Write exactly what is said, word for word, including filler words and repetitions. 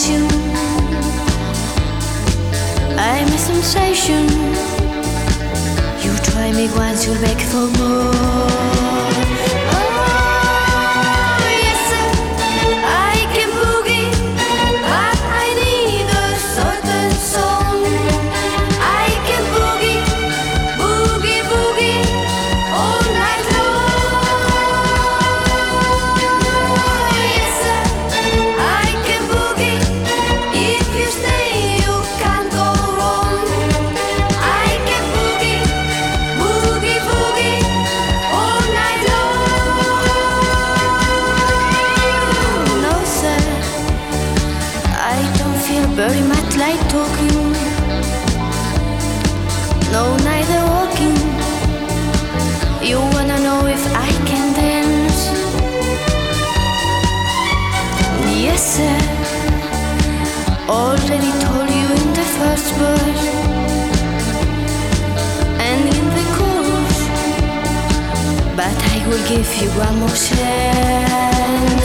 you. I'm a sensation. You try me once, you'll beg for more. Oh, yes, sir, I can boogie, but I need a certain song. I can boogie, boogie, boogie all night long. Yes, sir, I can boogie. If you stay, you can't go wrong. I can boogie, boogie, boogie all night long. No, sir, I don't feel very much like talking. No, neither walking. You wanna know if I can dance? Yes, sir, already told you in the first verse and in the chorus, but I will give you one more chance.